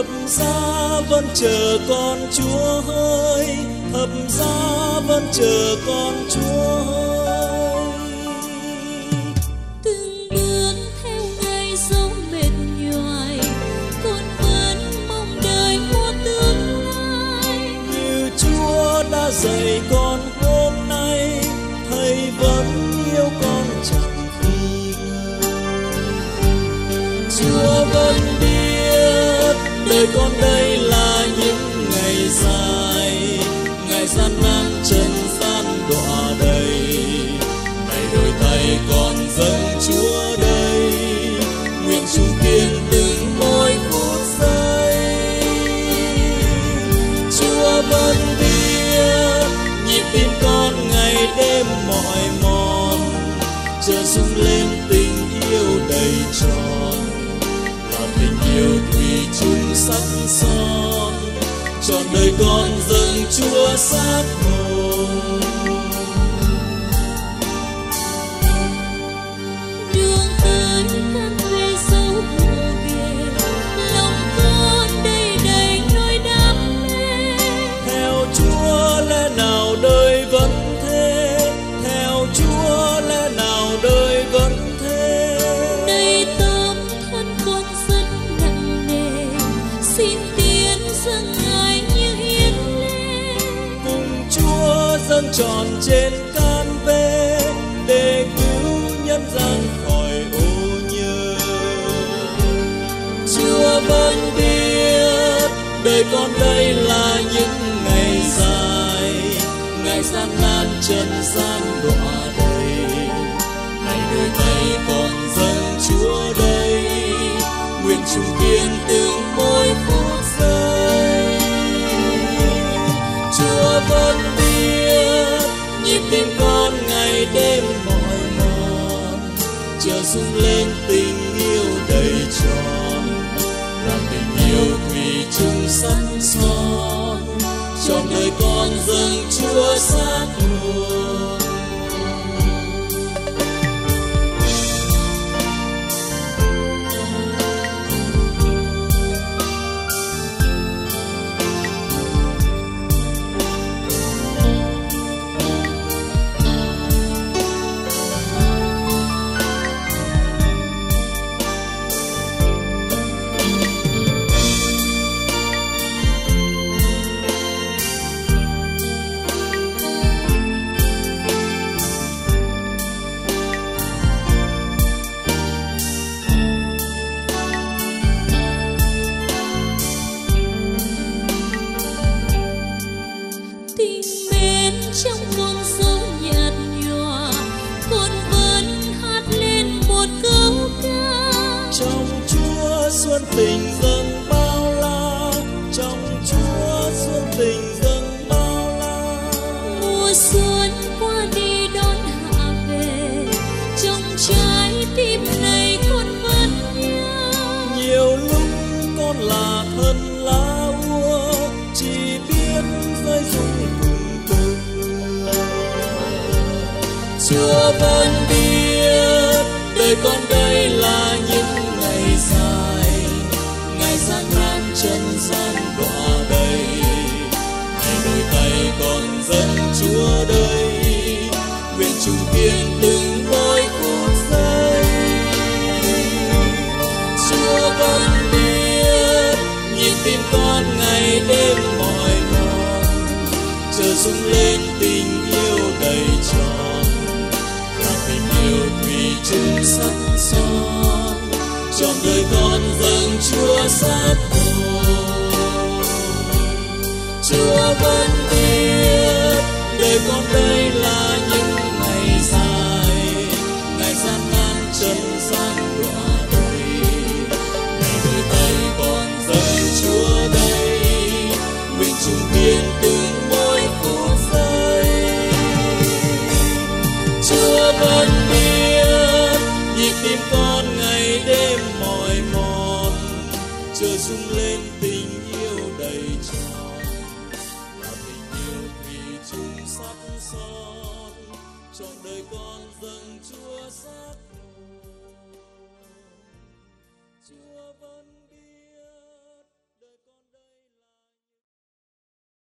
thập giá vẫn chờ con Chúa ơi, thập giá vẫn chờ con Chúa ơi. Từng bước theo ngày dấu mệt nhoài, con vẫn mong đợi một tương lai. Như Chúa đã dạy con hôm nay, Thầy vẫn yêu con chẳng khi ngơi. Chúa vẫn biết đời con đây là những ngày dài, ngày gian nan trần gian đọa đầy. Này đôi tay con dâng Chúa đây, nguyện chung kiên từng mỗi phút giây. Chúa vẫn biết nhịp tim con ngày đêm mỏi mòn, chờ rung lên tình yêu đầy tròn, là tình yêu thủy chung sắc son, trọn đời con dâng Chúa xác hồn. Đường tới căn về dấu mộ ghê, lòng con đầy đầy nỗi đam mê. Theo Chúa lẽ nào đời vẫn thế, theo Chúa lẽ nào đời vẫn thế. Đây tâm thân con rất nặng nề, xin tiến dâng Ngài như hiến lễ. Cùng Chúa dâng trọn trên can vê, để cứu nhân gian khỏi ô nhơ. Chúa vẫn biết đời con đây là những ngày dài, ngày gian nan trần gian đọa đầy. Này đôi tay con dâng Chúa đây, nguyện chung kiên từng mỗi phút giây. Chúa vẫn biết nhịp tim con ngày đêm mỏi mòn, chờ rung lên tình yêu đầy tròn, là tình yêu thủy chung sắc son, trọn đời con dâng Chúa xác hồn. Tình mến trong con dấu nhạt nhòa, con vẫn hát lên một câu ca. Trong Chúa xuân tình dâng bao la, trong Chúa xuân tình dâng bao la. Mùa xuân qua đi đón hạ về, trong trái tim này con vẫn nhớ. Nhiều lúc con là thân lá úa, chỉ biết rơi rụng cùng cơn. Chúa vẫn biết đời con đây là những ngày dài, ngày gian nan trần gian đọa đầy. Này đôi tay con dâng Chúa đây, nguyện chung kiên từng mỗi phút giây. Chúa vẫn biết nhịp tim con ngày đêm mỏi mòn, chờ rung lên tình yêu đầy tròn, là tình yêu thủy chung sắc son, trọn đời con dâng Chúa xác hồn. Chúa vẫn biết đời con đây là những ngày dài, ngày gian nan trần gian đọa đầy. Này đôi tay con dâng Chúa đây, nguyện chung kiên từng mỗi phút giây. Chúa vẫn biết nhịp tim con ngày đêm mỏi mòn, chờ rung lên tình yêu đầy tròn, là tình yêu thủy chung sắc son, trọn đời con dâng Chúa xác